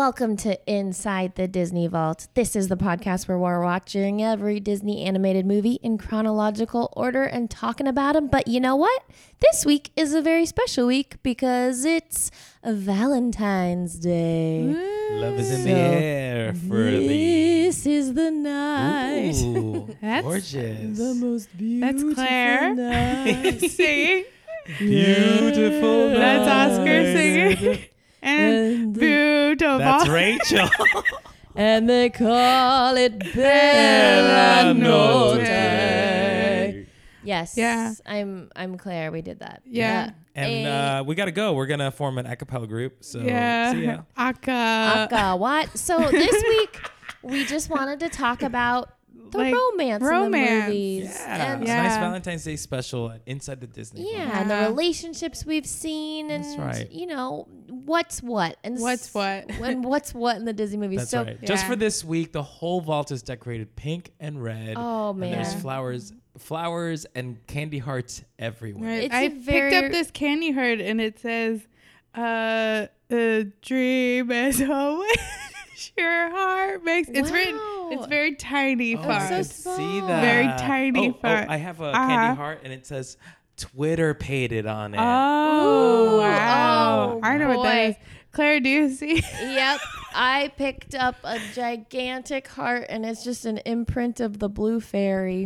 Welcome to Inside the Disney Vault. This is the podcast where we're watching every Disney animated movie in chronological order and talking about them. But you know what? This week is a very special week because it's Valentine's Day. Love is in the air for This is the night. Ooh, That's gorgeous. The most beautiful That's Claire night. singing. Beautiful night. That's Oscar singing. And beautiful. That's Rachel. And they call it Bella Notte. Yes. Yeah. I'm Claire. We did that. Yeah. And we got to go. We're going to form an a cappella group. So Yeah. see ya. Aka, what? So this week we just wanted to talk about the Like, romance in the movies. Yeah. And It's a Yeah. nice Valentine's Day special at Inside the Disney. yeah, Vault. and the Yeah. relationships we've seen, and That's right. you know what's what, and What's what? and what's what in the Disney movies. That's so, right. Just Yeah. for this week, the whole vault is decorated pink and red. oh And man, there's flowers and candy hearts everywhere. Right. It's I a picked very- up this candy heart and it says, a dream is a wish your heart makes. It's written. It's very tiny Oh, font. I so could see small. that. Very tiny font. I have a Uh-huh. candy heart and it says Twitter painted on it. Oh, Ooh, wow. oh, I know what that boy. is. Claire, do you see? Yep, I picked up a gigantic heart, and it's just an imprint of the blue fairy.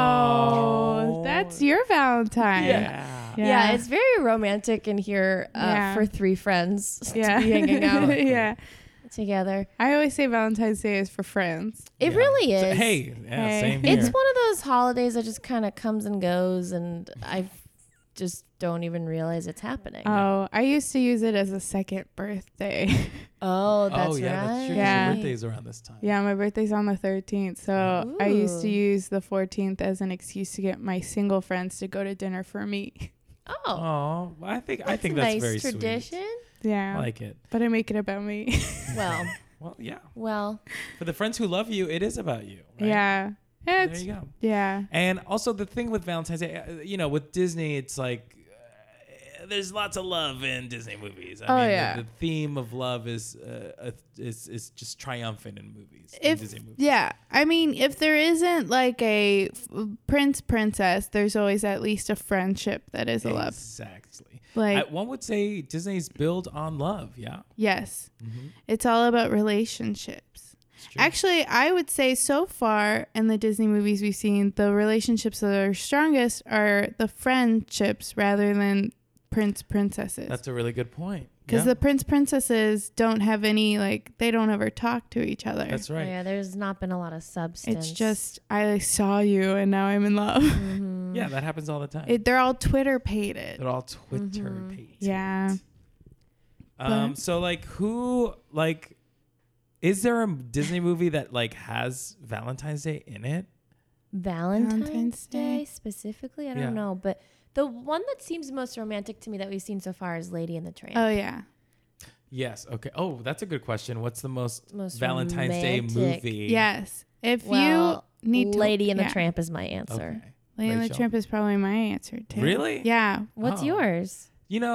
Oh, that's your Valentine. Yeah. Yeah, it's very romantic in here Yeah. for three friends Yeah. to be hanging out Yeah. together. I always say Valentine's Day is for friends. It Yeah. really So, is. hey, yeah, Hey. same here. It's one of those holidays that just kind of comes and goes, and I just don't even realize it's happening. Oh, I used to use it as a second birthday. Oh, that's yeah, right. that's true. 'Cause Yeah. Your birthday's around this time. Yeah, my birthday's on the 13th. So I used to Ooh. use the 14th as an excuse to get my single friends to go to dinner for me. Oh, Oh, well, I think that's that's a nice very tradition. sweet. Yeah. I like it. But I make it about me. Well, Well, yeah. well, For the friends who love you, it is about you. Right? Yeah. There It's, you go. yeah. And also the thing with Valentine's Day, with Disney, it's like there's lots of love in Disney movies. I mean, yeah. the theme of love is just triumphant in movies. In Disney movies. Yeah, I mean, if there isn't like a princess, there's always at least a friendship that is a love. Exactly. Like, One would say Disney's built on love. Yeah. yes, Mm-hmm. it's all about relationships. It's true. Actually, I would say so far in the Disney movies we've seen, the relationships that are strongest are the friendships rather than princesses. That's a really good point. Because Yeah. the princesses don't have any, like, they don't ever talk to each other. That's right. yeah, there's not been a lot of substance. It's just, I saw you and now I'm in love. Mhm. Yeah, that happens all the time. They're all Twitter pated. They're all Twitter Mhm. pages. Yeah. But- So is there a Disney movie that has Valentine's Day in it? Valentine's Day specifically. I don't Yeah. know, but the one that seems most romantic to me that we've seen so far is Lady and the Tramp. Oh, yeah. Yes. Okay. Oh, that's a good question. What's the most Most Valentine's Day romantic. movie? Yes. If Well, you need to. Lady and the yeah. Tramp is my answer. Okay. Lady and the Rachel. Tramp is probably my answer, too. Really? Yeah. What's Oh. yours?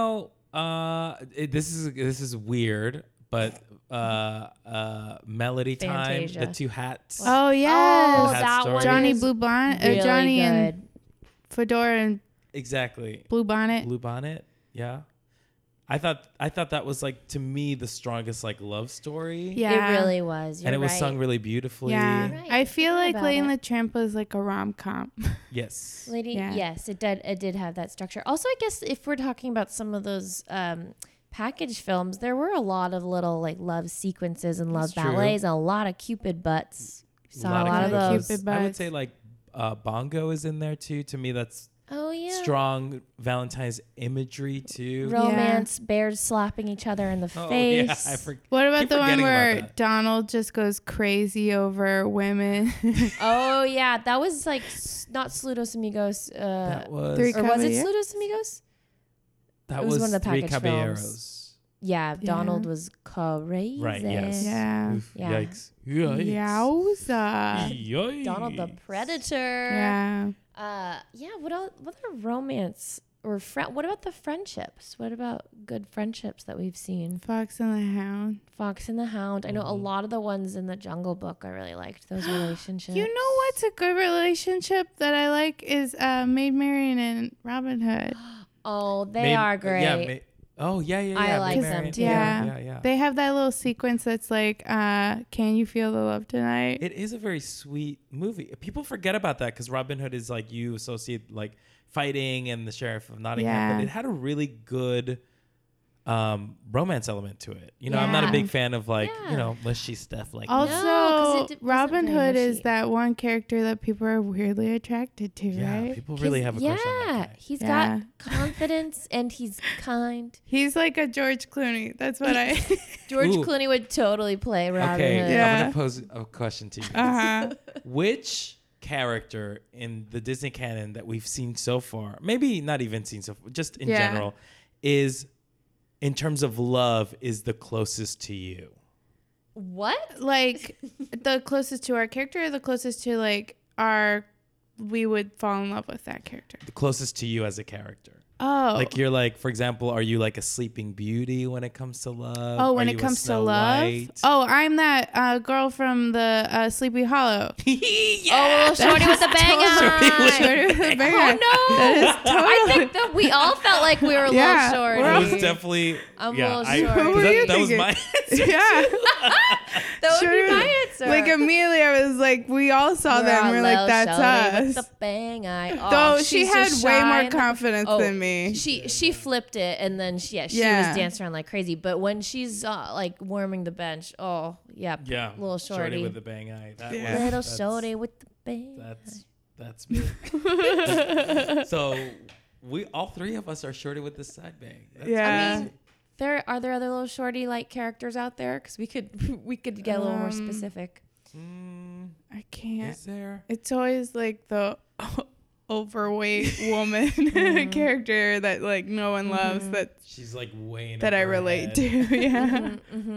This is weird, but Melody Time, Fantasia. the two hats. Oh, yes. Oh, Hat that story. one Johnny is Blue Bonnet. really Johnny and good. Fedora and Exactly. Blue Bonnet. Blue Bonnet. Yeah. I thought that was to me the strongest love story. Yeah. It really was. You're And it was right. sung really beautifully. Yeah. You're right. I feel I like forgot Lady and about the Tramp was like a rom-com. Yes. Lady, Yeah. yes, it did. It did have that structure. Also, I guess if we're talking about some of those package films, there were a lot of little love sequences and love That's true. ballets, and a lot of Cupid butts. Saw a lot of Cupid those. Cupid I would butts. say Bongo is in there too. To me, that's Oh yeah, strong Valentine's imagery too. romance, bears slapping each other in the Oh face. yeah, I forgot. What about Keep the one forgetting about where that. Donald just goes crazy over women? Oh yeah, that was not Saludos Amigos. That was Three Or was it Caballeros? Saludos Amigos? that it was was one of the Three package Caballeros. Yeah, Yeah. Donald was crazy. Right, yes. Yeah. Oof, Yeah. Yikes. Yikes. Yowza. Yikes. Donald the Predator. Yeah. Yeah. What else? What other romance what about the friendships? What about good friendships that we've seen? Fox and the Hound. Fox and the Hound. I know a lot of the ones in the Jungle Book. I really liked those relationships. You know what's a good relationship that I like is Maid Marian and Robin Hood. Oh, they are great. Yeah. I like Maid them Marian. too. Yeah. They have that little sequence that's like, can you feel the love tonight? It is a very sweet movie. People forget about that because Robin Hood is like you associate like fighting and the Sheriff of Nottingham, but it had a really good romance element to it. You know, I'm not a big fan of like, you know, mushy stuff like also, No, 'cause it Robin wasn't very Hood is mushy. that one character that people are weirdly attracted to, right? people really have a crush on that guy. He's Yeah. got confidence and he's kind. He's like a George Clooney. That's what I... George Ooh. Clooney would totally play Robin Okay, Hood. Yeah. I'm gonna pose a question to you. Uh-huh. Which character in the Disney canon that we've seen so far, maybe not even seen so far, just in general, is in terms of love is the closest to you? What? Like, the closest to our character or the closest to, like, we would fall in love with that character? The closest to you as a character. Oh. Like you're like, for example, are you like a Sleeping Beauty when it comes to love? Oh, when Are it you a comes to Snow love? White? Oh, I'm that girl from the Sleepy Hollow. Oh, Shorty with the bang eye. Shorty with the bang Oh eye. no! That is I think that we all felt like we were a Yeah, little shorty. we're It all- was definitely. I'm a yeah, little I, short. What were you that was thinking? my answer. Yeah. That would Shorty be my with- answer. Like, immediately I was like, we all saw them. We're like, that's Shorty with us. the bang eye. Oh, Though she she's had just way shy more and- confidence Oh, than me. She flipped it and then she was dancing around like crazy. But when she's like warming the bench, Yeah, little shorty with the bang eye. That Yeah. was, little that's- shorty with the bang. That's me. So we all three of us are shorty with the side bang. That's Yeah. I mean, are there other little shorty like characters out there? Because we could get a little more specific. I can't. Is there? It's always like the overweight woman character that like no one loves She's like way that I relate to. Yeah.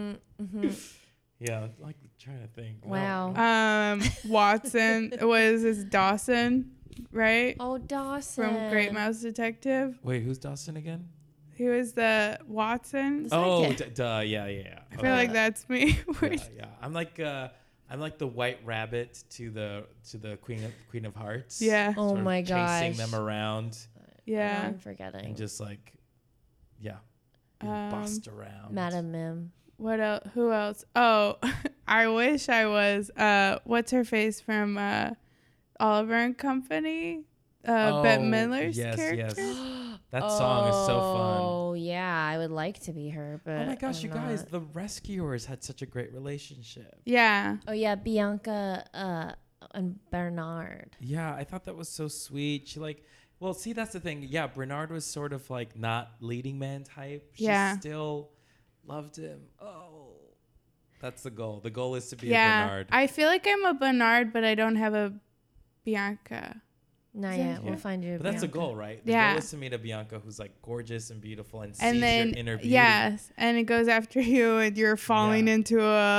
Yeah, like trying to think. Wow. Watson is Dawson, right? Oh, Dawson From Great Mouse Detective. Wait, who's Dawson again? He was the Watson. Oh, sidekick. duh, yeah. I feel like that's me. Yeah. I'm like the White Rabbit to the Queen of Hearts. Yeah. Oh Sort of my gosh. chasing them around Yeah. I'm forgetting. and just like, yeah, being bossed around. Madam Mim. What else? Who else? Oh, I wish I was. What's her face from Oliver and Company? Bette Midler's character. Yes. That song is so fun. Oh yeah, I would like to be her, but Oh my gosh, I'm you guys, not. the Rescuers had such a great relationship. Yeah. Oh yeah, Bianca and Bernard. Yeah, I thought that was so sweet. She well, see, that's the thing. Yeah, Bernard was sort of like not leading man type. She still loved him. Oh, that's the goal. The goal is to be a Bernard. I feel like I'm a Bernard, but I don't have a Bianca. Not yet. We'll find you. But that's the Bianca. goal, right? The Yeah. goal is to meet a Bianca who's like gorgeous and beautiful and And sees then your inner beauty. yes, and it goes after you, and you're falling into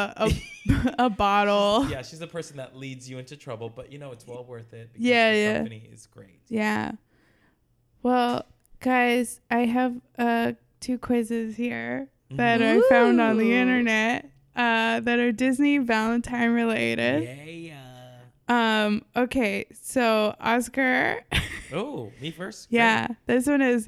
a bottle. Yeah, she's the person that leads you into trouble, but you know it's well worth it because Yeah, the company is great. Yeah. Well, guys, I have 2 quizzes here that I found on the internet that are Disney Valentine related. Yeah. Okay, so Oscar. Oh, me first? Yeah, this one is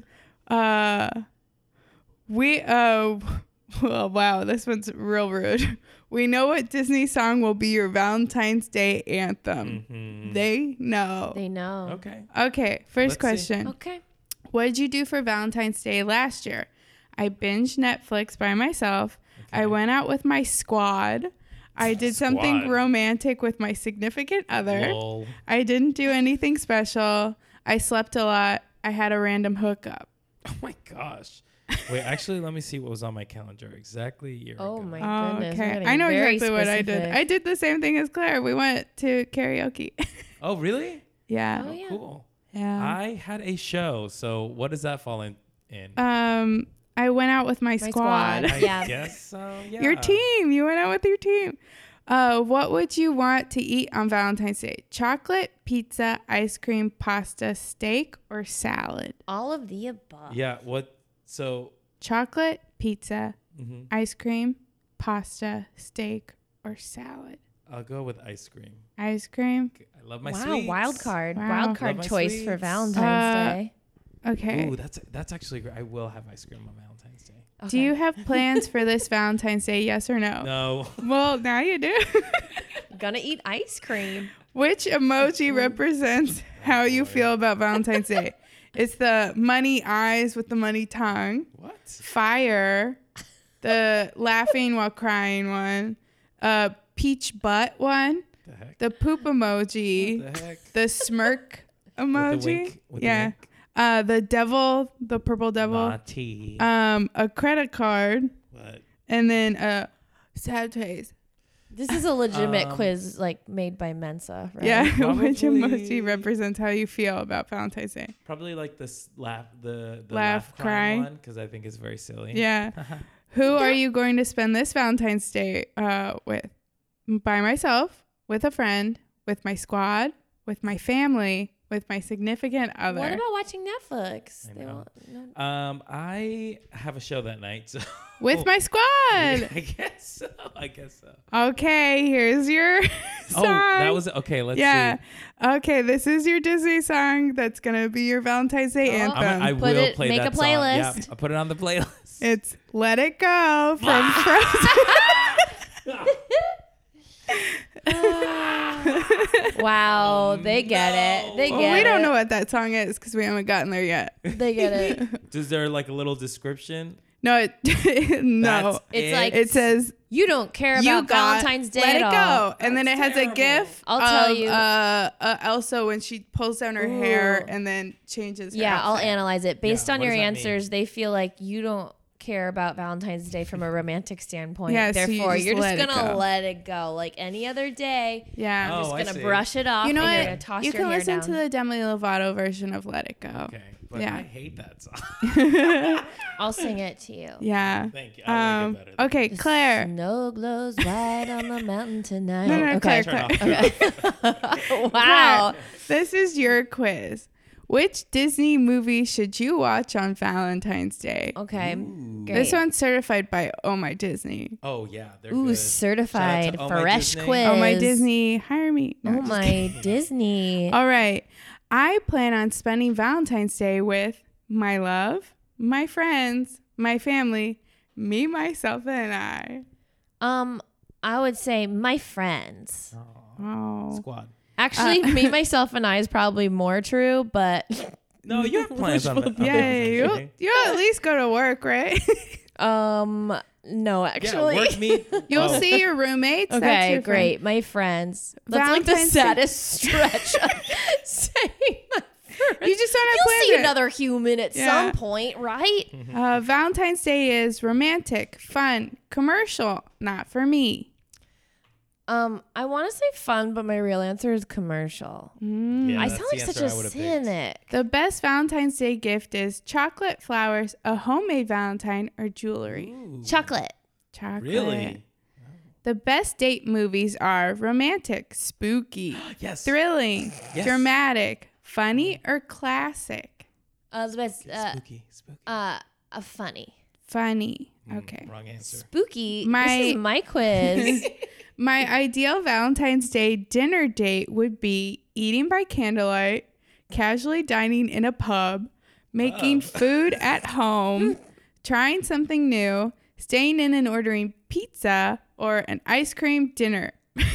well, wow, this one's real rude. We know what Disney song will be your Valentine's Day anthem. Mm-hmm. They know. They know. Okay. Okay, first Let's question. see. Okay. What did you do for Valentine's Day last year? I binged Netflix by myself. Okay. I went out with my squad. I did something Squad. romantic with my significant other. Lol. I didn't do anything special. I slept a lot. I had a random hookup. Oh my gosh. Wait, actually, let me see what was on my calendar exactly a year Oh ago. my Oh, goodness. we're okay. getting I know very exactly what I did. specific. I did the same thing as Claire. We went to karaoke. Oh, really? Yeah. Oh, yeah. Cool. Yeah. I had a show, so what does that fall in? I went out with my My squad. squad. I Yeah. guess so, yeah. Your team. You went out with your team. What would you want to eat on Valentine's Day? Chocolate, pizza, ice cream, pasta, steak, or salad? All of the above. Yeah. What? So. Chocolate, pizza, Mm-hmm. ice cream, pasta, steak, or salad? I'll go with ice cream. Ice cream. I love my Wow, sweets. wild card. Wow. Wild Love card my choice for sweets. Valentine's Day. Okay. Ooh, that's actually great. I will have ice cream on Valentine's Day. Okay. Do you have plans for this Valentine's Day? Yes or no? No. Well, now you do. Gonna eat ice cream. Which emoji represents how you feel about Valentine's Day? It's the money eyes with the money tongue. What? Fire. The laughing while crying one. Peach butt one. The heck? The poop emoji. What the heck? The smirk emoji. With the wink? With the Yeah. wink? The devil, the purple devil. Naughty. A credit card. What? And then a sad face. This is a legitimate quiz, like made by Mensa, right? Yeah. Which Probably- emoji represents how you feel about Valentine's Day? Probably like this laugh, the Laugh, laugh cry cry. one, because I think it's very silly. Yeah. Who are you going to spend this Valentine's Day with? By myself, with a friend, with my squad, with my family, with my significant other. What about watching Netflix? I They know. won't- no. I have a show that night, so with my squad. I guess so. Okay, here's your song. Oh, that was okay. Let's yeah. see. Okay, this is your Disney song that's gonna be your Valentine's Day Oh. anthem. I Put will it- play make that a song. Yeah, playlist. I'll put it on the playlist. It's "Let It Go" from Frozen. Wow, Oh, they get no. it. They get Well, we it. don't know what that song is because we haven't gotten there yet. They get it. Is there like a little description? No, no. That's It's like- It says You don't care you about got Valentine's Day Let at it all. go, and then it That's has a terrible. GIF. I'll tell of, you. Elsa when she pulls down her hair Ooh. and then changes. Her Yeah, I'll outfit. analyze it. Based Yeah, on what your does that answers, they feel like you don't care about Valentine's Day from a romantic standpoint. Yeah, so you Therefore, just you're just let it gonna go. let it go like any other day. Yeah. Oh, Just I gonna see. brush it off. You know and you're what? gonna toss You your can hair listen down. to the Demi Lovato version of "Let It Go." Okay, but Yeah. I hate that song. I'll sing it to you. Yeah. Thank you. I like it better. Okay, Claire. Snow glows white on the mountain tonight. No, okay. Claire. Turn off. Okay. Wow. Claire, this is your quiz. Which Disney movie should you watch on Valentine's Day? Okay. Ooh. Great. This one's certified by Oh My Disney. Oh yeah, they're Ooh, good. certified Shout out to Oh My fresh Disney. quiz. Oh My Disney, hire me. No, Oh just my kidding. Disney. All right. I plan on spending Valentine's Day with my love, my friends, my family, me, myself, and I. I would say my friends. Oh. Squad. Actually, me, myself, and I is probably more true, but No, you have plans on that. Yeah, you'll at least go to work, right? no, actually. Yeah, work meet. You'll Oh. see your roommates. That's Okay, your great. My friends. That's like the Valentine's Day- saddest stretch of saying my friends. You just don't have You'll see plans. another human at Yeah. some point, right? Valentine's Day is romantic, fun, commercial. Not for me. I want to say fun, but my real answer is commercial. Yeah, I that's sound the like such answer a I would've picked. cynic. The best Valentine's Day gift is chocolate, flowers, a homemade Valentine, or jewelry. Ooh. Chocolate. Chocolate. Really? The best date movies are romantic, spooky, Yes. thrilling, Yes. dramatic, funny, or classic. The best, Spooky. funny. Funny. Okay. Wrong answer. Spooky. My- This is my quiz. My ideal Valentine's Day dinner date would be eating by candlelight, casually dining in a pub, making food at home, trying something new, staying in and ordering pizza, or an ice cream dinner.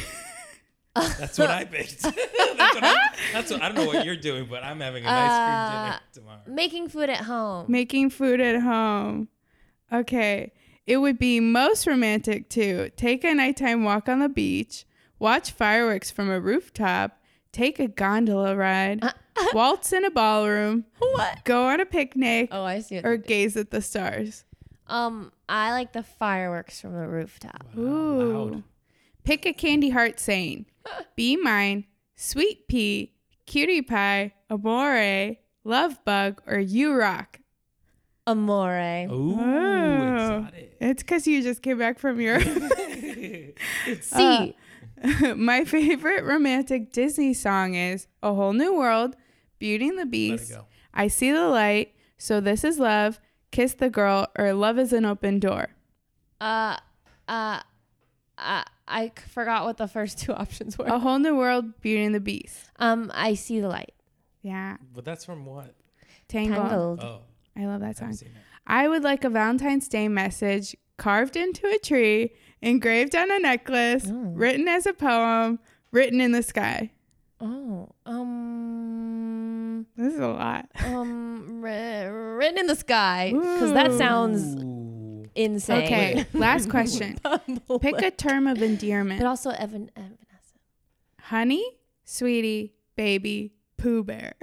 That's what I picked. that's what I don't know what you're doing, but I'm having an ice cream dinner tomorrow. Making food at home. Making food at home. Okay. It would be most romantic to take a nighttime walk on the beach, watch fireworks from a rooftop, take a gondola ride, waltz in a ballroom, What? go on a picnic, Oh, I see. What or they did. gaze at the stars. I like the fireworks from the rooftop. Ooh. Loud. Pick a candy heart saying, be mine, sweet pea, cutie pie, amore, love bug, or you rock. Amore. Ooh, Oh. exotic. It's because you just came back from your... C. My favorite romantic Disney song is A Whole New World, Beauty and the Beast, Let it go. I See the Light, So This Is Love, Kiss the Girl, or Love is an Open Door. I forgot what the first two options were. A Whole New World, Beauty and the Beast. I See the Light. Yeah. But that's from what? Tangled. Oh, I love that I song. haven't seen it. I would like a Valentine's Day message carved into a tree, engraved on a necklace, written as a poem, written in the sky. Oh, This is a lot. written in the sky, because that sounds Ooh. insane. Okay, last question. Pick a term of endearment. But also Vanessa. Honey, sweetie, baby, Pooh Bear.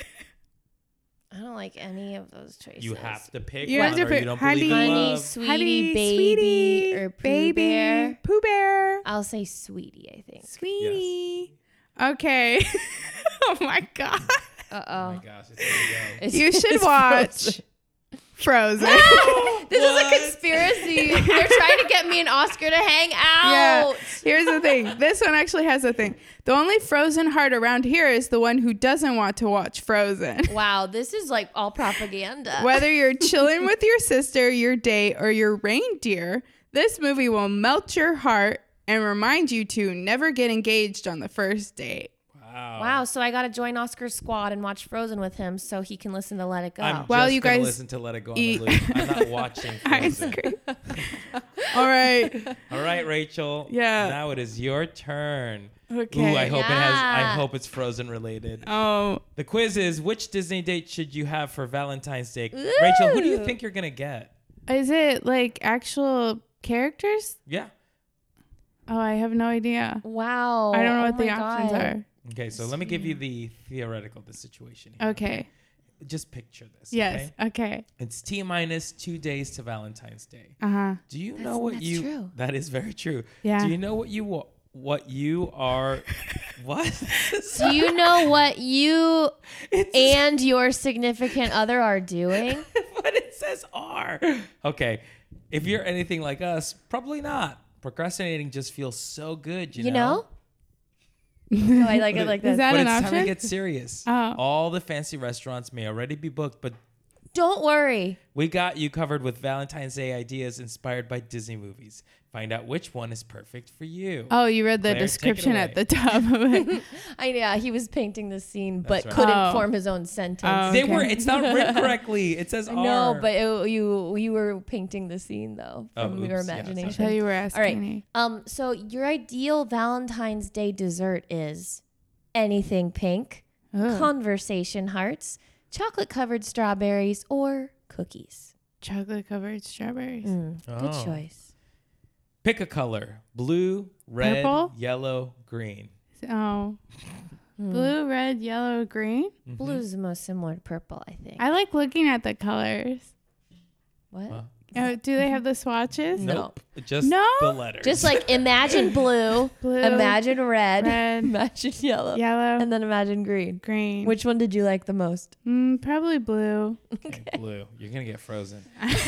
I don't like any of those choices. You have to pick You one, have to or pick you don't honey, believe in Honey, love. sweetie, Honey, baby, sweetie, or Pooh baby, Bear. Pooh Bear. I'll say sweetie, I think. Sweetie. Okay. Oh my God. Oh Uh-oh. my gosh, it's gonna go. You should watch Frozen. This is a conspiracy. They're trying to get me and Oscar to hang Yeah. out. Here's the thing. This one actually has a thing. The only Frozen heart around here is the one who doesn't want to watch Frozen. Wow, this is like all propaganda. Whether you're chilling with your sister, your date, or your reindeer, this movie will melt your heart and remind you to never get engaged on the first date. Wow, so I got to join Oscar's squad and watch Frozen with him so he can listen to Let It Go. I'm While just you gonna guys listen to Let It Go on eat- the loop. I'm not watching Ice Frozen. cream. All right. All right, Rachel. Yeah. Now it is your turn. Okay. Ooh, I hope Yeah. it's Frozen related. Oh, The quiz is, which Disney date should you have for Valentine's Day? Rachel, who do you think you're gonna get? is it like actual characters? Yeah. Oh, I have no idea. Wow. I don't know Oh what the my options God. are. Okay, so let me give you the theoretical the situation here. Okay. Just picture this. Yes. Okay? Okay. It's T-minus 2 days to Valentine's Day. Uh-huh. Do you know what that's you? true. That is very true. Yeah. Do you know what you are? What? Do you know what you It's- and your significant other are doing? But it says are. Okay. If you're anything like us, probably not. Procrastinating just feels so good, you know? No, I like it like Is this. that But an it's time option? to get serious. Oh. All the fancy restaurants may already be booked, but Don't worry. we got you covered with Valentine's Day ideas inspired by Disney movies. Find out which one is perfect for you. Oh, you read the Claire, take it description away. at the top of it. Yeah, he was painting the scene, but That's right. couldn't Oh. form his own sentence. Oh. They okay. were. It's not written correctly. It says No, are. but you were painting the scene though Oh, from your oops. Yeah, imagination. So you were asking All right. me. So your ideal Valentine's Day dessert is anything pink, Ugh. conversation hearts, chocolate covered strawberries, or cookies. Chocolate covered strawberries. Good Oh. choice. Pick a color: blue, red, Purple? yellow, green. Oh. Blue, red, yellow, green. Blue is the most similar to purple, I think. I like looking at the colors. What? Well, Oh, do they have the swatches? No. Nope. Just No? the letters. Just like imagine blue, Blue, imagine red, red, imagine yellow, yellow, and then imagine green. green. Which one did you like the most? Probably blue. Okay, blue. You're gonna get frozen.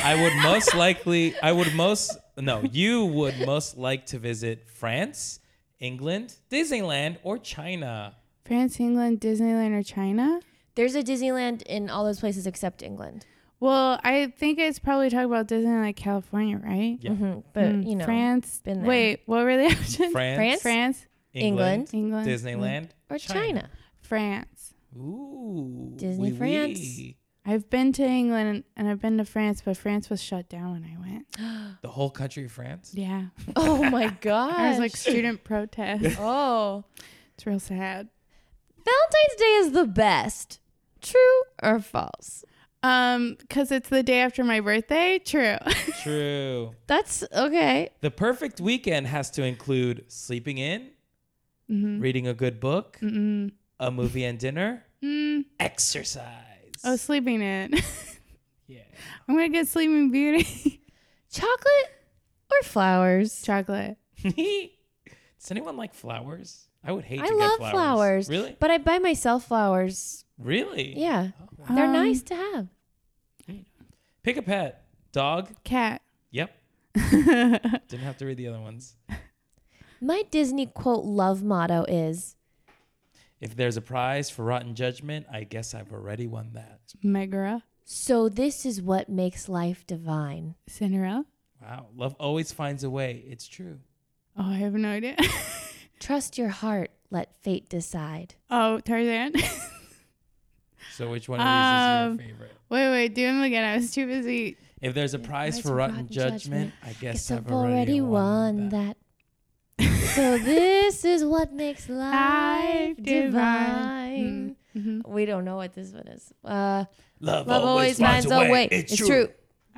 You would most like to visit France, England, Disneyland, or China. France, England, Disneyland, or China? There's a Disneyland in all those places except England. Well, I think it's probably talking about Disneyland, like California, right? Yeah. But, you know, France. been there. Wait, what were the options? France, France, England, England, Disneyland, or China. France. Ooh, Disney oui, France. oui. I've been to England and I've been to France, but France was shut down when I went. The whole country of France. Yeah. Oh my god. I was like student protest. oh. It's real sad. Valentine's Day is the best. True or false? Because it's the day after my birthday. True. True. That's okay. The perfect weekend has to include sleeping in, reading a good book, a movie and dinner, exercise. Oh, sleeping in. Yeah. I'm gonna get Sleeping Beauty. Chocolate or flowers? Chocolate. Does anyone like flowers? I would hate I to love get flowers. Really? But I buy myself flowers. Really? Yeah. They're Um, nice to have. Pick a pet. Dog? Cat. Yep. Didn't have to read the other ones. My Disney quote love motto is, If there's a prize for rotten judgment, I guess I've already won that. Megara. so this is what makes life divine. Cinderella. Wow. Love always finds a way. It's true. Oh, I have no idea. Trust your heart, let fate decide. Oh, Tarzan. So which one of these is your favorite? Wait, do them again. I was too busy. If there's a prize for rotten judgment, I guess I've already won that. So this is what makes life divine. Mm-hmm. We don't know what this one is. Love always finds a way. It's true.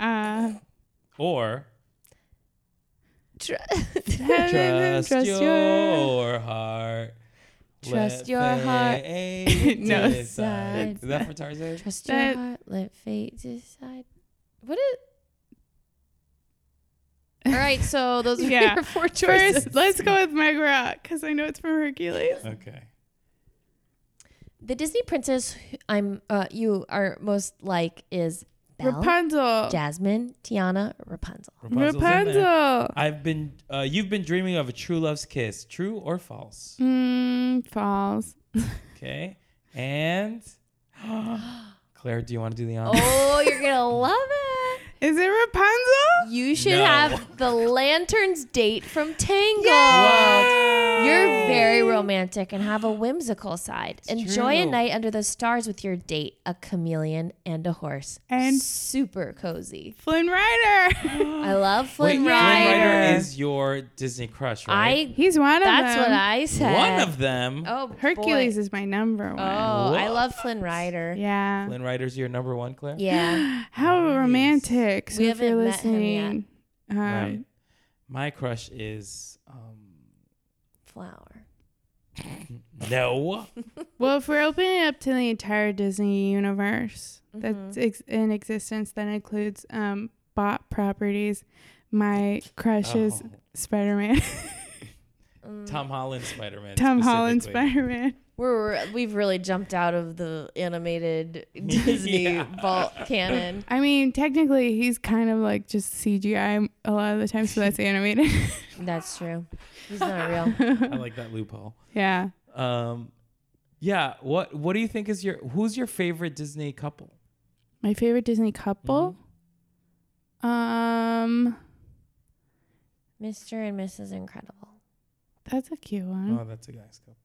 Or Trust trust your heart. Trust Let your heart. fate No. decide. Is that for Tarzan? Trust your heart, let fate decide. What is? All right, so those are your 4 choices. First, let's go with Megara because I know it's from Hercules. Okay. The Disney princess you are most like is Belle, Rapunzel. Jasmine, Tiana, Rapunzel. Rapunzel's in there. Rapunzel. You've been dreaming of a true love's kiss. True or false? False. Okay. And Claire, do you want to do the honor? Oh, you're gonna love it. Is it Rapunzel? You should No. have the Lanterns date from Tangled. What? You're very romantic and have a whimsical side. Enjoy a true. night under the stars with your date, a chameleon and a horse. And super cozy. Flynn Rider. I love Flynn Wait, Rider. Flynn Rider is your Disney crush, right? He's one of them. That's what I said. One of them. Oh, Hercules boy. is my number one. Oh, I What? love Flynn Rider. Yeah. Flynn Rider's your number one, Claire? Yeah. How Nice. romantic. So We if you're haven't met him listening, Right. My crush is Flower. no. well, if we're opening it up to the entire Disney universe Mm-hmm. that's in existence, that includes bought properties. My crush is Oh. Spider-Man. Tom Holland Spider-Man. Tom Holland specifically. Spider-Man. We've really jumped out of the animated Disney Yeah. vault canon. I mean, technically, he's kind of like just CGI a lot of the time, so that's animated. That's true. He's not real. I like that loophole. Yeah. Yeah. What do you think is who's your favorite Disney couple? My favorite Disney couple? Mr. and Mrs. Incredible. That's a cute one. Oh, that's a nice couple.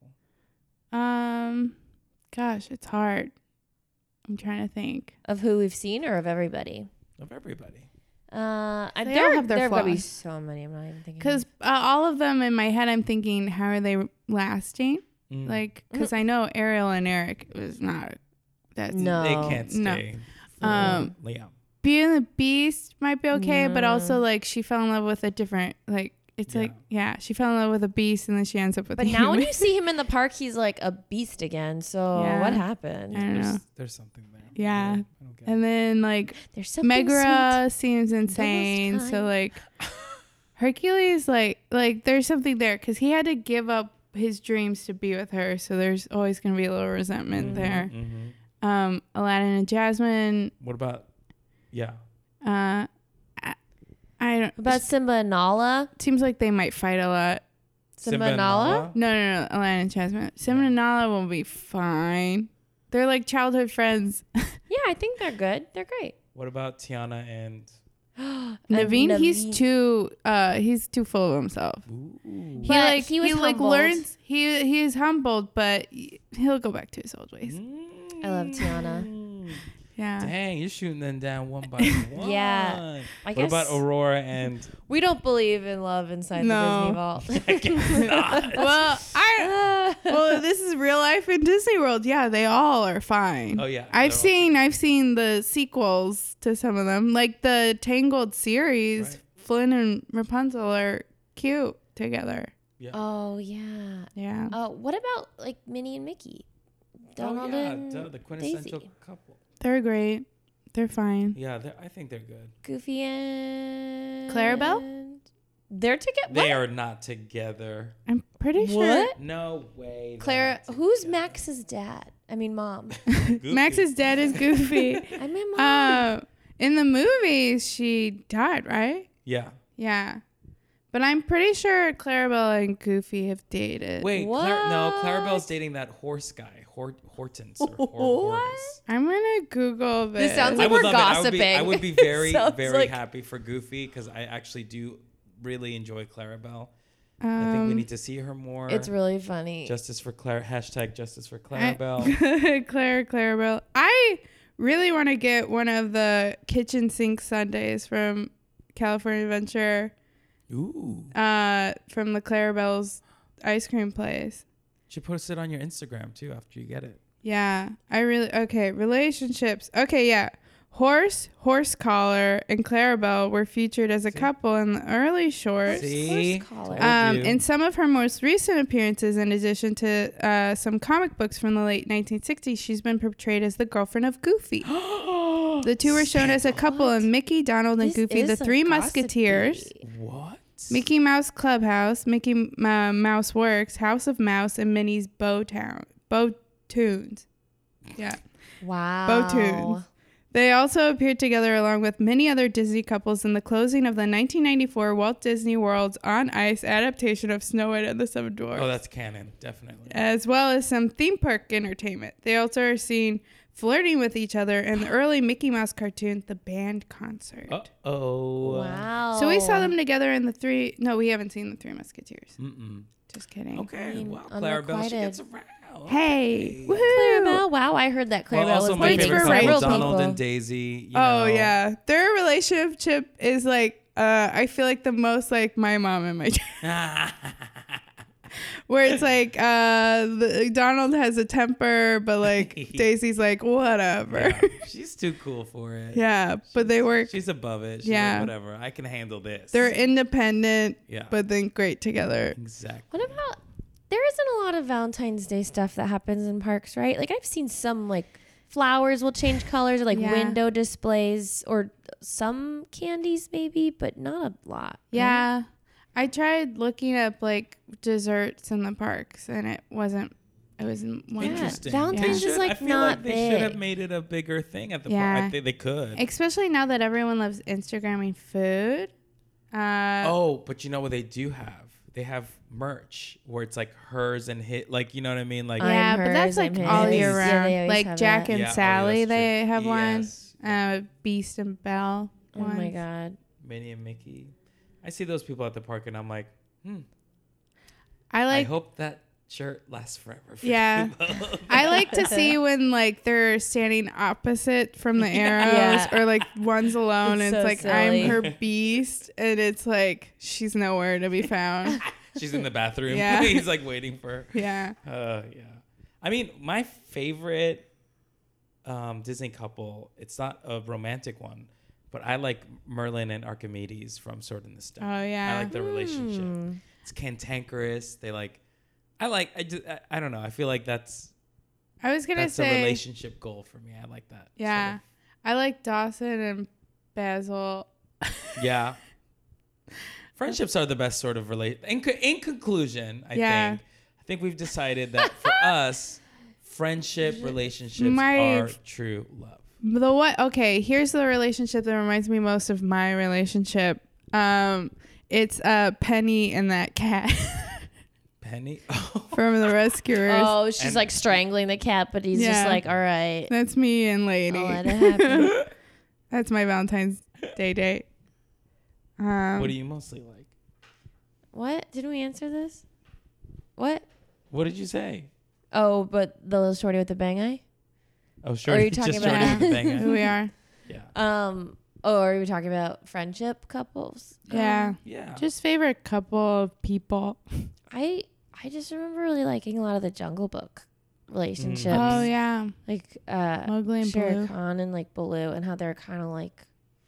Gosh, it's hard. I'm trying to think. Of who we've seen or of everybody? Of everybody. They all There have their have got to be flaws. so many. I'm not even thinking. Because all of them in my head, I'm thinking, how are they lasting? Mm. Like, because I know Ariel and Eric was not. That's No. They can't No. stay. Yeah. Beauty and the Beast might be okay, but also like she fell in love with a different It's she fell in love with a beast and then she ends up with. But a now when human. you see him in the park, he's like a beast again. So Yeah. what happened? I don't know. There's something there. Yeah. I don't get it. And then like There's something Megara seems insane. kind. So like Hercules, like there's something there because he had to give up his dreams to be with her. So there's always gonna be a little resentment there. Mhm. Aladdin and Jasmine. What about? Yeah. I don't. Sweet. About Simba and Nala. Seems like they might fight a lot. Simba and Nala? No, Aladdin and Jasmine. Simba and Nala will be fine. They're like childhood friends. Yeah, I think they're good. They're great. What about Tiana and? Naveen, he's too full of himself. Ooh. But he was humbled. learns he is humbled, but he'll go back to his old ways. I love Tiana. Yeah. Dang, you're shooting them down one by one. Yeah, I What guess about Aurora and? we don't believe in love inside No. the Disney vault. Well, this is real life in Disney World. Yeah, they all are fine. Oh yeah. I've seen the sequels to some of them, like the Tangled series. Right. Flynn and Rapunzel are cute together. Oh yeah. Yeah. What about like Minnie and Mickey? Donald oh yeah, and the quintessential Daisy. couple. They're great. They're fine. Yeah, I think they're good. Goofy and Clarabelle? They're together. They are not together. I'm pretty sure. What? No way. they're Clara, not who's together. Max's dad? I mean, mom. Goofy. Max's dad is Goofy. I mean, mom. In the movies, she died, right? Yeah. Yeah. But I'm pretty sure Clarabelle and Goofy have dated. Wait, What? Clarabelle's dating that horse guy, Hortense. Or What? Hortense. I'm gonna Google this. This sounds like I would we're love it. gossiping. I would be very, Sounds very like- happy for Goofy because I actually do really enjoy Clarabelle. I think we need to see her more. It's really funny. Justice for Claire. Hashtag Justice for Clarabelle. Clarabelle. I really want to get one of the kitchen sink sundaes from California Adventure. Ooh. From the Clarabelle's ice cream place. Should post it on your Instagram too after you get it. Yeah, relationships. Okay, yeah. Horse Collar, and Clarabelle were featured as a couple in the early shorts. See? Horse collar. Told you. In some of her most recent appearances, in addition to some comic books from the late 1960s, she's been portrayed as the girlfriend of Goofy. The two were shown as a couple in Mickey, Donald, and This Goofy, is the some Three gossipy. Musketeers, What? Mickey Mouse Clubhouse, Mickey Mouse Works, House of Mouse, and Minnie's Bow Tunes. Yeah. Wow. Bow Tunes. They also appeared together along with many other Disney couples in the closing of the 1994 Walt Disney World's On Ice adaptation of Snow White and the Seven Dwarfs. Oh, that's canon, definitely. As well as some theme park entertainment. They also are seen flirting with each other in the early Mickey Mouse cartoon, The Band Concert. Uh-oh. Wow. So we saw them together in we haven't seen the Three Musketeers. Mm-mm. Just kidding. Okay, I mean, wow, Clarabelle, she unrequited. gets around. Hey, Okay. woohoo! Clarabelle. Wow, I heard that Clarabelle Well, also was my Thanks dating favorite for couple, rating. several Donald people. and Daisy. You Oh know. yeah, their relationship is like I feel like the most like my mom and my dad. Where it's like Donald has a temper, but like Daisy's like whatever. Yeah, she's too cool for it. Yeah, but they work. She's above it. She's Yeah. like, whatever. I can handle this. They're independent, Yeah. but then great together. Exactly. What about? There isn't a lot of Valentine's Day stuff that happens in parks, right? Like I've seen some like flowers will change colors, or like Yeah. window displays, or some candies maybe, but not a lot. Yeah, I tried looking up like desserts in the parks, and it wasn't. It wasn't one. Interesting. Valentine's They is, should- like, I feel not like they should have big. made it a bigger thing at the Yeah. park. I think they could. Especially now that everyone loves Instagramming food. Oh, but you know what they do have? They have merch where it's like hers and hit, like, you know what I mean? Like, I'm Yeah, but that's hers, like I'm his. all year Yeah, round. they always Like have Jack that. and Yeah, oh, Sally, that's they true. have Yes. one. Beast and Belle. Oh my ones. god. Minnie and Mickey. I see those people at the park and I'm like, I I like. hope that shirt lasts forever. For Yeah. you. I like to see when like they're standing opposite from the arrows, Yeah. or like one's alone, It's and so it's like silly. I'm her beast, and it's like she's nowhere to be found. She's in the bathroom. Yeah. He's like waiting for her. Yeah. Yeah. I mean, my favorite Disney couple, it's not a romantic one, but I like Merlin and Archimedes from Sword in the Stone. Oh yeah. I like their relationship. It's cantankerous. They like, I don't know. I feel like that's I was gonna a say. relationship goal for me. I like that. Yeah. I like Dawson and Basil. Yeah. Friendships are the best sort of relate. In conclusion, Yeah. I think we've decided that for us, friendship relationships My- are true love. The what? Okay, here's the relationship that reminds me most of my relationship. It's Penny and that cat Penny. from the Rescuers. Oh, she's And- like strangling the cat, but he's just Yeah. like, all right, That's me and Lady. I'll let it happen. That's my Valentine's Day date. What do you mostly like? What? Didn't we answer this? What? What did you say? Oh, but the little shorty with the bang eye? Oh, sure. Or are you talking just about- Shorty with the bang Who eye. we are? Yeah. Oh, are we talking about friendship couples? Yeah. Yeah. Just favorite couple of people. I just remember really liking a lot of the Jungle Book relationships. Oh yeah. Like Mowgli and Shere Baloo. Khan and like Baloo, and how they're kind of like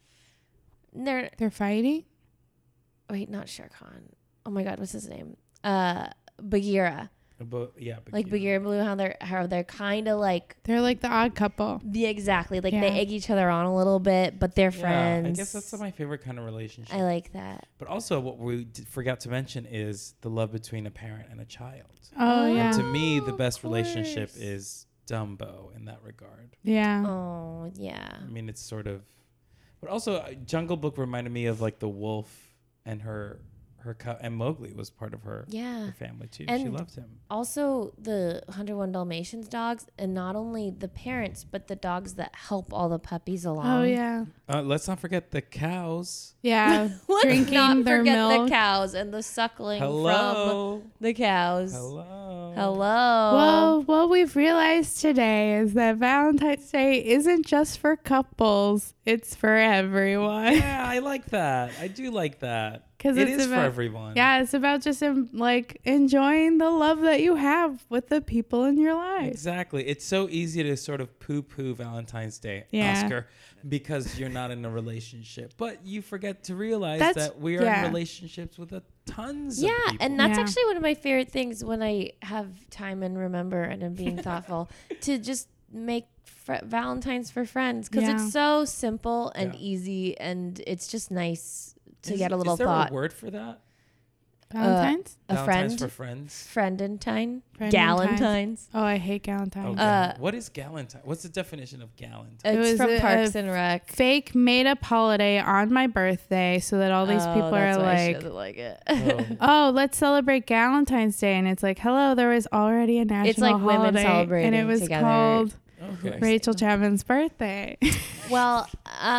They're fighting? Mm-hmm. not Shere Khan. Oh my god, what's his name? Bagheera. But Like Bagheera and Baloo, how they're kind of like They're like the odd couple. exactly like Yeah. they egg each other on a little bit, but they're Yeah, friends. I guess that's my favorite kind of relationship. I like that. But also, what we forgot to mention is the love between a parent and a child. Oh yeah. And to me, the best of relationship course. is Dumbo in that regard. Yeah. Oh yeah. I mean, it's sort of, but also Jungle Book reminded me of like the wolf and her and Mowgli was part of her family too. And she loved him. Also, the 101 Dalmatians dogs, and not only the parents, but the dogs that help all the puppies along. Oh yeah. Let's not forget the cows. Yeah. Let's Drinking not their forget milk. the cows and the suckling Hello. from the cows. Hello. Hello. Well, what we've realized today is that Valentine's Day isn't just for couples; it's for everyone. Yeah, I like that. I do like that. 'Cause it it's is for about- everyone. Yeah, it's about just like enjoying the love that you have with the people in your life. Exactly. It's so easy to sort of poo-poo Valentine's Day, Yeah. Oscar, because you're not in a relationship. But you forget to realize That's- that we are yeah. in relationships with tons Yeah, of people. and that's Yeah. actually one of my favorite things when I have time and remember and I'm being thoughtful to just make Valentine's for friends because Yeah. it's so simple and Yeah. easy and it's just nice to Is- get a little is there thought. a word for that? Valentine's? A Valentine's friend, for friends? friendentine, Friendentine's. galentine's. Oh, I hate Galentine's. What is Galentine? What's the definition of Galentine? It It's was from a- Parks a and Rec. Fake made up holiday on my birthday so that all these people are that's why she like, doesn't like it. Oh. oh, let's celebrate Galentine's Day. And it's like, hello, there was already a national like women holiday. celebrating and it was together. called Okay. Rachel Chapman's birthday. Well,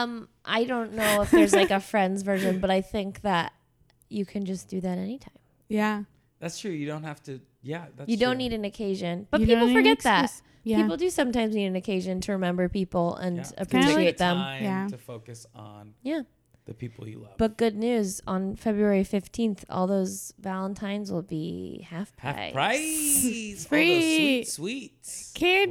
I don't know if there's like a friends version, but I think that you can just do that anytime. Yeah. That's true. You don't have to. Yeah, that's You don't true. need an occasion, but You people don't need an forget that. excuse. Yeah. People do sometimes need an occasion to remember people and Yeah. To appreciate take the them. time Yeah. to focus on Yeah. the people you love. But good news, on February 15th, all those Valentines will be half price. half price. Free. All those sweets.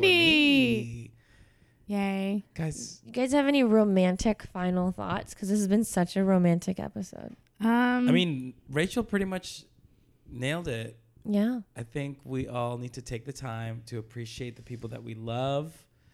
Candy. For me. Yay. Guys, You guys have any romantic final thoughts? Because this has been such a romantic episode. I mean, Rachel pretty much nailed it. Yeah. I think we all need to take the time to appreciate the people that we love.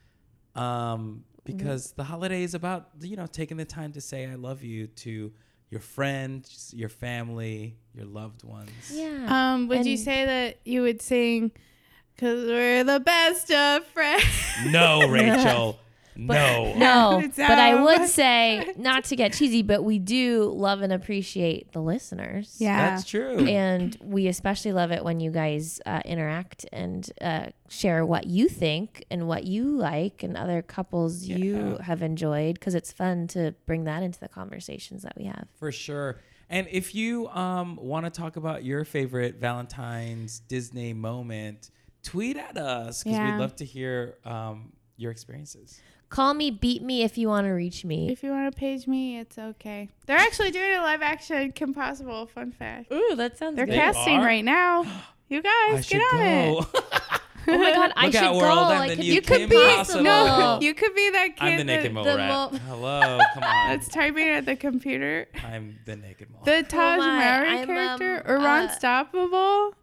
Because the holiday is about, taking the time to say I love you to your friends, your family, your loved ones. Yeah. Would you And- say that you would sing "'Cause we're the best of friends"? No, Rachel. No. No, It's but I out. would say, not to get cheesy, but we do love and appreciate the listeners. Yeah. That's true. And we especially love it when you guys interact and share what you think and what you like and other couples you have enjoyed, because it's fun to bring that into the conversations that we have. For sure. And if you want to talk about your favorite Valentine's Disney moment, tweet at us because Yeah. we'd love to hear your experiences. Call me, beat me if you want to reach me. If you want to page me, it's okay. They're actually doing a live action Kim Possible. Fun fact. Ooh, that sounds They're They casting are? right now. You I guys, should get on it. go. Oh my God, I Look should out, go. world, I'm I the could, new you could Kim be Possible. No, you could be that kid I'm the naked mole the rat. mo- Hello, come on. that's typing at the computer. I'm the naked mole. The Taj my, Mowry I'm, character or Ron Stoppable.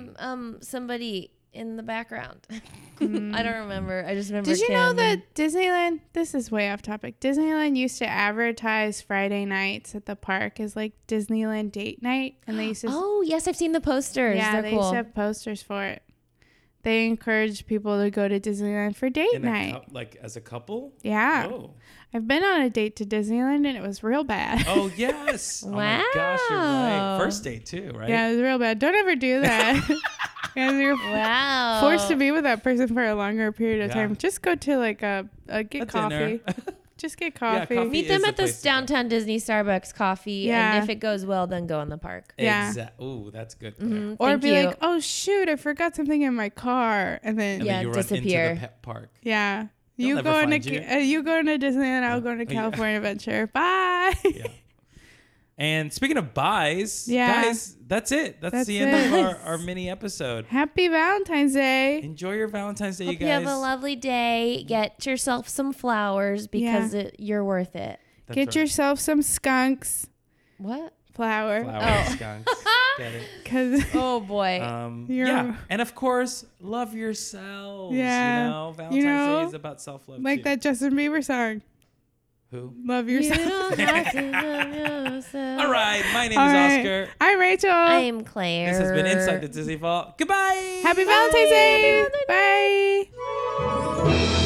I'm somebody in the background. I don't remember. I just remember. Did you know Kim. that Disneyland, this is way off topic, Disneyland used to advertise Friday nights at the park as like Disneyland date night, and they used to Oh yes, I've seen the posters. yeah, They're they cool. used to have posters for it. They encourage people to go to Disneyland for date In a night. like as a couple? Yeah. Oh. I've been on a date to Disneyland and it was real bad. Oh, yes. Oh, my gosh, you're right. Wow. First date, too, right? Yeah, it was real bad. Don't ever do that. Because you're Wow. forced to be with that person for a longer period of Yeah. time. Just go to like a get A coffee. dinner. Just get coffee. coffee. Meet is them the at place this to go. downtown Disney Starbucks coffee, Yeah. and if it goes well, then go in the park. Yeah. Ooh, that's good. Claire. Mhm, Or thank be you. like, oh shoot, I forgot something in my car, and then And Yeah, then you disappear. run into the pet park. yeah, They'll you never go find into you. you go into Disneyland, I'll go into Oh, yeah. California Adventure. Bye. Yeah. And speaking of buys, Yeah. guys, that's it. That's That's the end it. of our mini episode. Happy Valentine's Day. Enjoy your Valentine's Day, Hope you you guys. have a lovely day. Get yourself some flowers because you're worth it. That's Get right. yourself some skunks What? flower. Flowers, Oh. skunks. Get it? Because Oh boy. You're- Yeah, and of course, love yourselves. Yeah. You know, Valentine's Day is about self-love. like too. that Justin Bieber song, Who? Love you Yourself. don't have to love yourself. All right, my name All is right. Oscar. I'm Rachel. I'm Claire. This has been Inside the Disney Vault. Goodbye. Happy Valentine's Day. Happy Bye.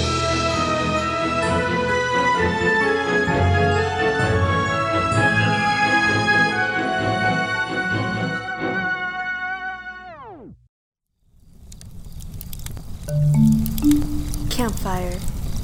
Campfire.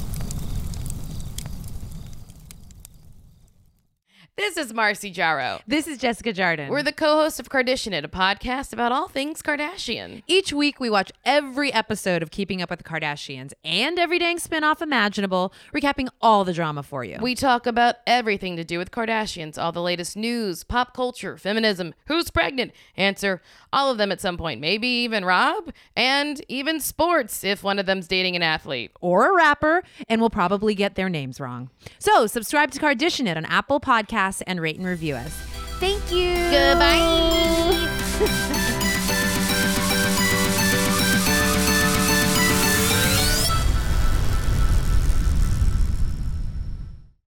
This is Marcy Jarrow. This is Jessica Jardin. We're the co-hosts of Kardashian, a podcast about all things Kardashian. Each week, we watch every episode of Keeping Up with the Kardashians and every dang spinoff imaginable, recapping all the drama for you. We talk about everything to do with Kardashians, all the latest news, pop culture, feminism, who's pregnant, answer all of them at some point, maybe even Rob, and even sports if one of them's dating an athlete. Or a rapper, and we'll probably get their names wrong. So subscribe to Kardashian on Apple Podcasts and rate and review us. Thank you. Goodbye.